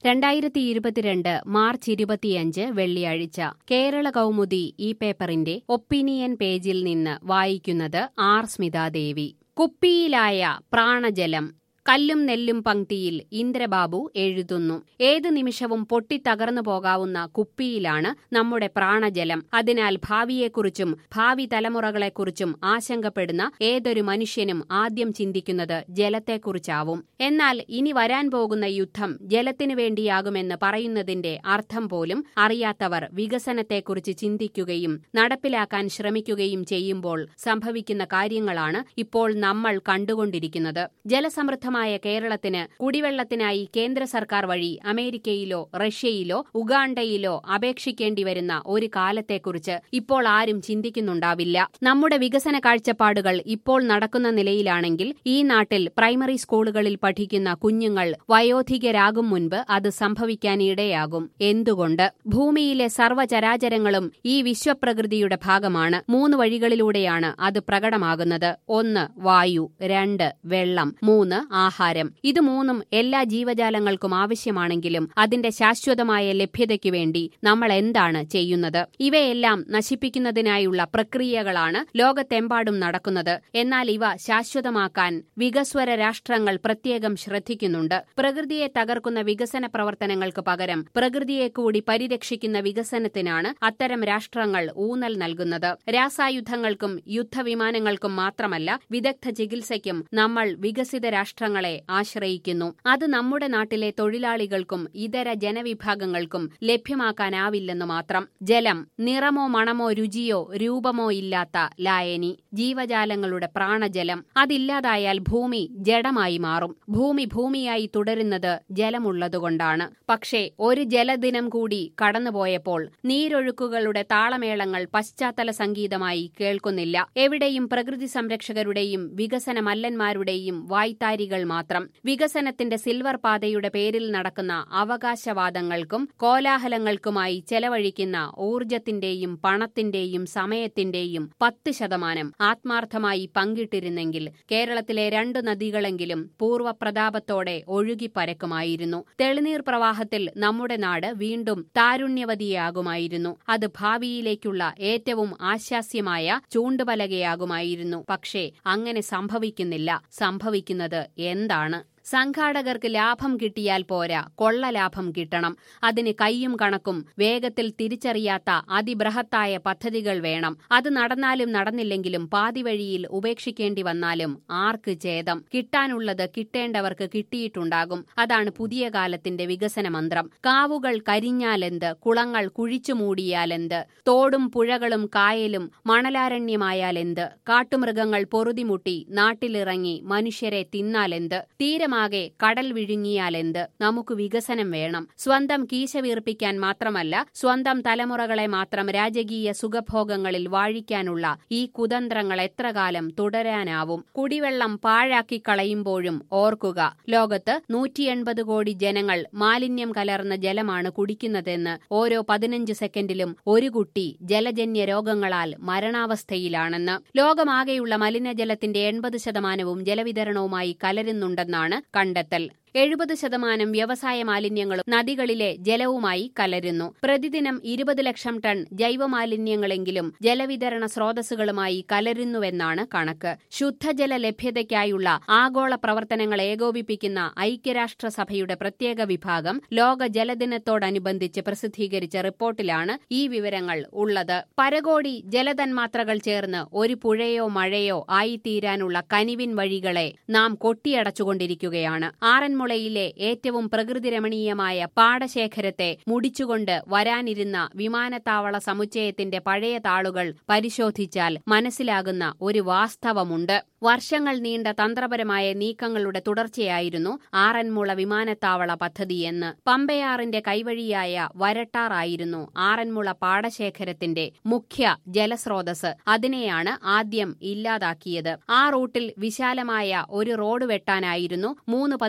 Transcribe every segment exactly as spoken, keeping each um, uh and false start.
രണ്ടായിരത്തി ഇരുപത്തിരണ്ട് മാർച്ച് ഇരുപത്തിയഞ്ച് വെള്ളിയാഴ്ച കേരള കൗമുദി ഈ പേപ്പറിന്റെ ഒപ്പീനിയൻ പേജിൽ നിന്ന് വായിക്കുന്നത് ആർ സ്മിതാദേവി. കുപ്പിയിലായ പ്രാണജലം. കല്ലും നെല്ലും പംക്തിയിൽ ഇന്ദ്രബാബു എഴുതുന്നു. ഏത് നിമിഷവും പൊട്ടിത്തകർന്നു പോകാവുന്ന കുപ്പിയിലാണ് നമ്മുടെ പ്രാണജലം. അതിനാൽ ഭാവിയെക്കുറിച്ചും ഭാവി തലമുറകളെക്കുറിച്ചും ആശങ്കപ്പെടുന്ന ഏതൊരു മനുഷ്യനും ആദ്യം ചിന്തിക്കുന്നത് ജലത്തെക്കുറിച്ചാവും. എന്നാൽ ഇനി വരാൻ പോകുന്ന യുദ്ധം ജലത്തിനു വേണ്ടിയാകുമെന്ന് പറയുന്നതിന്റെ അർത്ഥം പോലും അറിയാത്തവർ വികസനത്തെക്കുറിച്ച് ചിന്തിക്കുകയും നടപ്പിലാക്കാൻ ശ്രമിക്കുകയും ചെയ്യുമ്പോൾ സംഭവിക്കുന്ന കാര്യങ്ങളാണ് ഇപ്പോൾ നമ്മൾ കണ്ടുകൊണ്ടിരിക്കുന്നത്. ജലസമൃദ്ധ കേരളത്തിന് കുടിവെള്ളത്തിനായി കേന്ദ്ര സർക്കാർ വഴി അമേരിക്കയിലോ റഷ്യയിലോ ഉഗാണ്ടയിലോ അപേക്ഷിക്കേണ്ടി വരുന്ന ഒരു കാലത്തെക്കുറിച്ച് ഇപ്പോൾ ആരും ചിന്തിക്കുന്നുണ്ടാവില്ല. നമ്മുടെ വികസന കാഴ്ചപ്പാടുകൾ ഇപ്പോൾ നടക്കുന്ന നിലയിലാണെങ്കിൽ ഈ നാട്ടിൽ പ്രൈമറി സ്കൂളുകളിൽ പഠിക്കുന്ന കുഞ്ഞുങ്ങൾ വയോധികരാകും മുൻപ് അത് സംഭവിക്കാനിടയാകും. എന്തുകൊണ്ട്? ഭൂമിയിലെ സർവ്വചരാചരങ്ങളും ഈ വിശ്വപ്രകൃതിയുടെ ഭാഗമാണ്. മൂന്ന് വഴികളിലൂടെയാണ് അത് പ്രകടമാകുന്നത്. ഒന്ന് വായു, രണ്ട് വെള്ളം, മൂന്ന് ആഹാരം. ഇത് മൂന്നും എല്ലാ ജീവജാലങ്ങൾക്കും ആവശ്യമാണെങ്കിലും അതിന്റെ ശാശ്വതമായ ലഭ്യതയ്ക്കു വേണ്ടി നമ്മൾ എന്താണ് ചെയ്യുന്നത്? ഇവയെല്ലാം നശിപ്പിക്കുന്നതിനായുള്ള പ്രക്രിയകളാണ് ലോകത്തെമ്പാടും നടക്കുന്നത്. എന്നാൽ ഇവ ശാശ്വതമാക്കാൻ വികസ്വര രാഷ്ട്രങ്ങൾ പ്രത്യേകം ശ്രദ്ധിക്കുന്നുണ്ട്. പ്രകൃതിയെ തകർക്കുന്ന വികസന പ്രവർത്തനങ്ങൾക്ക് പകരം പ്രകൃതിയെ കൂടി പരിരക്ഷിക്കുന്ന വികസനത്തിനാണ് അത്തരം രാഷ്ട്രങ്ങൾ ഊന്നൽ നൽകുന്നത്. രാസായുധങ്ങൾക്കും യുദ്ധവിമാനങ്ങൾക്കും മാത്രമല്ല, വിദഗ്ധ ചികിത്സയ്ക്കും നമ്മൾ വികസിത രാഷ്ട്രങ്ങളെ ആശ്രയിക്കുന്നു. അത് നമ്മുടെ നാട്ടിലെ തൊഴിലാളികൾക്കും ഇതര ജനവിഭാഗങ്ങൾക്കും ലഭ്യമാക്കാനാവില്ലെന്ന് മാത്രം. ജലം നിറമോ മണമോ രുചിയോ രൂപമോ ഇല്ലാത്ത ലായനി, ജീവജാലങ്ങളുടെ പ്രാണജലം. അതില്ലാതായാൽ ഭൂമി ജഡമായി മാറും. ഭൂമി ഭൂമിയായി തുടരുന്നത് ജലമുള്ളതുകൊണ്ടാണ്. പക്ഷേ ഒരു ജലദിനം കൂടി കടന്നുപോയപ്പോൾ നീരൊഴുക്കുകളുടെ താളമേളങ്ങൾ പശ്ചാത്തല സംഗീതമായി കേൾക്കുന്നില്ല. എവിടെയും പ്രകൃതി സംരക്ഷകരുടെയും വികസന മല്ലന്മാരുടെയും വായ്ത്താരികൾ മാത്രം. വികസനത്തിന്റെ സിൽവർ പാതയുടെ പേരിൽ നടക്കുന്ന അവകാശവാദങ്ങൾക്കും കോലാഹലങ്ങൾക്കുമായി ചെലവഴിക്കുന്ന ഊർജത്തിന്റെയും പണത്തിന്റെയും സമയത്തിന്റെയും പത്ത് ശതമാനം ആത്മാർത്ഥമായി പങ്കിട്ടിരുന്നെങ്കിൽ കേരളത്തിലെ രണ്ടു നദികളെങ്കിലും പൂർവ്വപ്രതാപത്തോടെ ഒഴുകിപ്പരക്കുമായിരുന്നു. തെളിനീർ പ്രവാഹത്തിൽ നമ്മുടെ നാട് വീണ്ടും താരുണ്യവതിയാകുമായിരുന്നു. അത് ഭാവിയിലേക്കുള്ള ഏറ്റവും ആശാസ്യമായ ചൂണ്ടുപലകയാകുമായിരുന്നു. പക്ഷേ അങ്ങനെ സംഭവിക്കുന്നില്ല. സംഭവിക്കുന്നത് എന്താണ്? സംഘാടകർക്ക് ലാഭം കിട്ടിയാൽ പോരാ, കൊള്ള ലാഭം കിട്ടണം. അതിന് കയ്യും കണക്കും വേഗത്തിൽ തിരിച്ചറിയാത്ത അതിബൃഹത്തായ പദ്ധതികൾ വേണം. അത് നടന്നാലും നടന്നില്ലെങ്കിലും പാതിവഴിയിൽ ഉപേക്ഷിക്കേണ്ടി വന്നാലും ആർക്ക് ഛേദം? കിട്ടാനുള്ളത് കിട്ടേണ്ടവർക്ക് കിട്ടിയിട്ടുണ്ടാകും. അതാണ് പുതിയ കാലത്തിന്റെ വികസന മന്ത്രം. കാവുകൾ കരിഞ്ഞാലെന്ത്, കുളങ്ങൾ കുഴിച്ചു മൂടിയാലെന്ത്, തോടും പുഴകളും കായലും മണലാരണ്യമായാലെന്ത്, കാട്ടുമൃഗങ്ങൾ പൊറുതിമുട്ടി നാട്ടിലിറങ്ങി മനുഷ്യരെ തിന്നാലെന്ത്, തീരമാകെ കടൽ വിഴുങ്ങിയാലെന്ത്? നമുക്ക് വികസനം വേണം. സ്വന്തം കീശ വീർപ്പിക്കാൻ മാത്രമല്ല, സ്വന്തം തലമുറകളെ മാത്രം രാജകീയ സുഖഭോഗങ്ങളിൽ വാഴിക്കാനുള്ള ഈ കുതന്ത്രങ്ങൾ എത്ര കാലം തുടരാനാവും? കുടിവെള്ളം പാഴാക്കി കളയുമ്പോഴും ഓർക്കുക, ലോകത്ത് നൂറ്റി എൺപത് കോടി ജനങ്ങൾ മാലിന്യം കലർന്ന ജലമാണ് കുടിക്കുന്നതെന്ന്. ഓരോ പതിനഞ്ച് സെക്കൻഡിലും ഒരു കുട്ടി ജലജന്യ രോഗങ്ങളാൽ മരണാവസ്ഥയിലാണെന്ന്. ലോകമാകെയുള്ള മലിനജലത്തിന്റെ എൺപത് ശതമാനവും ജലവിതരണവുമായി കലരുന്നുണ്ടെന്നാണ് കണ്ടെത്തൽ. എഴുപത് ശതമാനം വ്യവസായ മാലിന്യങ്ങളും നദികളിലെ ജലവുമായി കലരുന്നു. പ്രതിദിനം ഇരുപത് ലക്ഷം ടൺ ജൈവമാലിന്യങ്ങളെങ്കിലും ജലവിതരണ സ്രോതസ്സുകളുമായി കലരുന്നുവെന്നാണ് കണക്ക്. ശുദ്ധജല ലഭ്യതയ്ക്കായുള്ള ആഗോള പ്രവർത്തനങ്ങൾ ഏകോപിപ്പിക്കുന്ന ഐക്യരാഷ്ട്രസഭയുടെ പ്രത്യേക വിഭാഗം ലോക ജലദിനത്തോടനുബന്ധിച്ച് പ്രസിദ്ധീകരിച്ച റിപ്പോർട്ടിലാണ് ഈ വിവരങ്ങൾ ഉള്ളത്. പരകോടി ജലതന്മാത്രകൾ ചേർന്ന് ഒരു പുഴയോ മഴയോ ആയിത്തീരാനുള്ള കനിവിൻ വഴികളെ നാം കൊട്ടിയടച്ചുകൊണ്ടിരിക്കുകയാണ്. ആറന്മുള മുളയിലെ ഏറ്റവും പ്രകൃതിരമണീയമായ പാടശേഖരത്തെ മുടിച്ചുകൊണ്ട് വരാനിരുന്ന വിമാനത്താവള സമുച്ചയത്തിന്റെ പഴയ താളുകൾ പരിശോധിച്ചാൽ മനസ്സിലാകുന്ന ഒരു വാസ്തവമുണ്ട്. വർഷങ്ങൾ നീണ്ട തന്ത്രപരമായ നീക്കങ്ങളുടെ തുടർച്ചയായിരുന്നു ആറന്മുള വിമാനത്താവള പദ്ധതിയെന്ന്. പമ്പയാറിന്റെ കൈവഴിയായ വരട്ടാറായിരുന്നു ആറന്മുള പാടശേഖരത്തിന്റെ മുഖ്യ ജലസ്രോതസ്. അതിനെയാണ് ആദ്യം ഇല്ലാതാക്കിയത്. ആ റൂട്ടിൽ വിശാലമായ ഒരു റോഡ് വെട്ടാനായിരുന്നു മൂന്ന് പതിറ്റാണ്ട്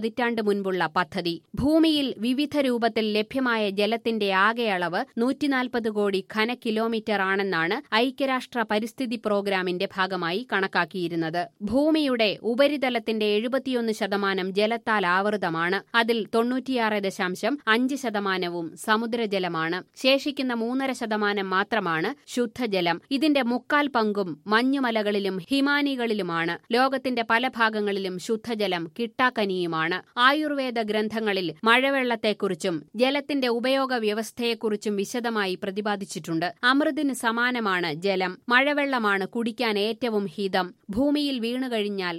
നൂറ്റാണ്ട് മുൻപുള്ള പദ്ധതി. ഭൂമിയിൽ വിവിധ രൂപത്തിൽ ലഭ്യമായ ജലത്തിന്റെ ആകെ അളവ് നൂറ്റിനാൽപ്പത് കോടി ഘന കിലോമീറ്റർ ആണെന്നാണ് ഐക്യരാഷ്ട്ര പരിസ്ഥിതി പ്രോഗ്രാമിന്റെ ഭാഗമായി കണക്കാക്കിയിരുന്നത്. ഭൂമിയുടെ ഉപരിതലത്തിന്റെ എഴുപത്തിയൊന്ന് ശതമാനം ജലത്താൽ ആവൃതമാണ്. അതിൽ തൊണ്ണൂറ്റിയാറ് ദശാംശം അഞ്ച് ശതമാനവും സമുദ്രജലമാണ്. ശേഷിക്കുന്ന മൂന്നര ശതമാനം മാത്രമാണ് ശുദ്ധജലം. ഇതിന്റെ മുക്കാൽ പങ്കും മഞ്ഞുമലകളിലും ഹിമാനികളിലുമാണ്. ലോകത്തിന്റെ പല ഭാഗങ്ങളിലും ശുദ്ധജലം കിട്ടാക്കനിയുമാണ്. ആയുർവേദ ഗ്രന്ഥങ്ങളിൽ മഴവെള്ളത്തെക്കുറിച്ചും ജലത്തിന്റെ ഉപയോഗ വ്യവസ്ഥയെക്കുറിച്ചും വിശദമായി പ്രതിപാദിച്ചിട്ടുണ്ട്. അമൃതിന് സമാനമാണ് ജലം. മഴവെള്ളമാണ് കുടിക്കാൻ ഏറ്റവും ഹിതം. ഭൂമിയിൽ വീണുകഴിഞ്ഞാൽ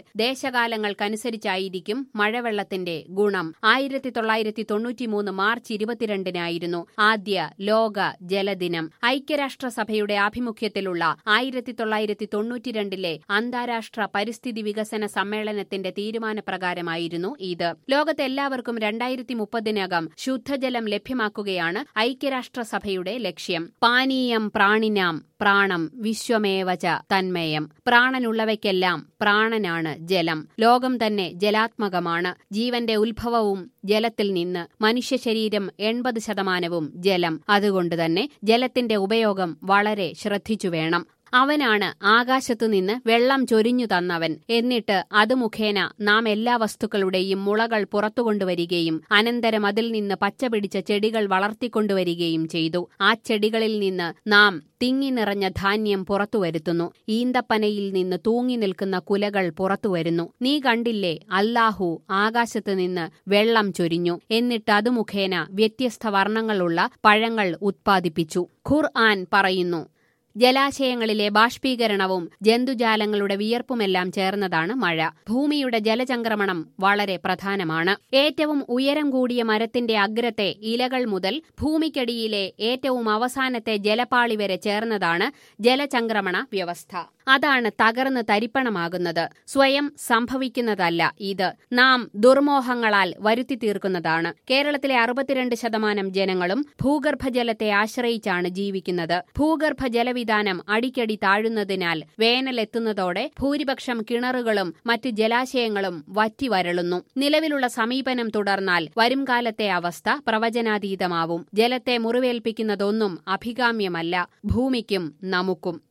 ദേശകാലങ്ങൾക്കനുസരിച്ചായിരിക്കും മഴവെള്ളത്തിന്റെ ഗുണം. ആയിരത്തി തൊള്ളായിരത്തി തൊണ്ണൂറ്റിമൂന്ന് മാർച്ച് ഇരുപത്തിരണ്ടിനായിരുന്നു ആദ്യ ലോക ജലദിനം. ഐക്യരാഷ്ട്രസഭയുടെ ആഭിമുഖ്യത്തിലുള്ള ആയിരത്തി തൊള്ളായിരത്തി തൊണ്ണൂറ്റിരണ്ടിലെ അന്താരാഷ്ട്ര പരിസ്ഥിതി വികസന സമ്മേളനത്തിന്റെ തീരുമാനപ്രകാരമായിരുന്നു ഇത്. ലോകത്തെല്ലാവർക്കും രണ്ടായിരത്തി മുപ്പതിനകം ശുദ്ധജലം ലഭ്യമാക്കുകയാണ് ഐക്യരാഷ്ട്രസഭയുടെ ലക്ഷ്യം. പാനീയം പ്രാണിനാം പ്രാണം വിശ്വമേവച തന്മയം. പ്രാണനുള്ളവയ്ക്കെല്ലാം പ്രാണനാണ് ജലം. ലോകം തന്നെ ജലാത്മകമാണ്. ജീവന്റെ ഉത്ഭവവും ജലത്തിൽ നിന്ന്. മനുഷ്യശരീരം എൺപത് ശതമാനവും ജലം. അതുകൊണ്ടുതന്നെ ജലത്തിന്റെ ഉപയോഗം വളരെ ശ്രദ്ധിച്ചു വേണം. അവനാണ് ആകാശത്തുനിന്ന് വെള്ളം ചൊരിഞ്ഞു തന്നവൻ. എന്നിട്ട് അത് മുഖേന നാം എല്ലാ വസ്തുക്കളുടെയും മുളകൾ പുറത്തുകൊണ്ടുവരികയും അനന്തരം അതിൽ നിന്ന് പച്ചപിടിച്ച ചെടികൾ വളർത്തിക്കൊണ്ടുവരികയും ചെയ്തു. ആ ചെടികളിൽ നിന്ന് നാം തിങ്ങി നിറഞ്ഞ ധാന്യം പുറത്തുവരുത്തുന്നു. ഈന്തപ്പനയിൽ നിന്ന് തൂങ്ങി നിൽക്കുന്ന കുലകൾ പുറത്തുവരുന്നു. നീ കണ്ടില്ലേ, അല്ലാഹു ആകാശത്ത് നിന്ന് വെള്ളം ചൊരിഞ്ഞു. എന്നിട്ട് അത് മുഖേന വ്യത്യസ്ത വർണ്ണങ്ങളുള്ള പഴങ്ങൾ ഉത്പാദിപ്പിച്ചു. ഖുർആൻ പറയുന്നു, ജലാശയങ്ങളിലെ ബാഷ്പീകരണവും ജന്തുജാലങ്ങളുടെ വിയർപ്പുമെല്ലാം ചേർന്നതാണ് മഴ. ഭൂമിയുടെ ജലചംക്രമണം വളരെ പ്രധാനമാണ്. ഏറ്റവും ഉയരം കൂടിയ മരത്തിന്റെ അഗ്രത്തെ ഇലകൾ മുതൽ ഭൂമിക്കടിയിലെ ഏറ്റവും അവസാനത്തെ ജലപാളി വരെ ചേർന്നതാണ് ജലചംക്രമണ വ്യവസ്ഥ. അതാണ് തകർന്ന് തരിപ്പണമാകുന്നത്. സ്വയം സംഭവിക്കുന്നതല്ല ഇത്. നാം ദുർമോഹങ്ങളാൽ വരുത്തി തീർക്കുന്നതാണ്. കേരളത്തിലെ അറുപത്തിരണ്ട് ശതമാനം ജനങ്ങളും ഭൂഗർഭജലത്തെ ആശ്രയിച്ചാണ് ജീവിക്കുന്നത്. ഭൂഗർഭ ജലവിധാനം അടിക്കടി താഴുന്നതിനാൽ വേനലെത്തുന്നതോടെ ഭൂരിപക്ഷം കിണറുകളും മറ്റ് ജലാശയങ്ങളും വറ്റി വരളുന്നു. നിലവിലുള്ള സമീപനം തുടർന്നാൽ വരുംകാലത്തെ അവസ്ഥ പ്രവചനാതീതമാവും. ജലത്തെ മുറിവേൽപ്പിക്കുന്നതൊന്നും അഭികാമ്യമല്ല ഭൂമിക്കും നമുക്കും.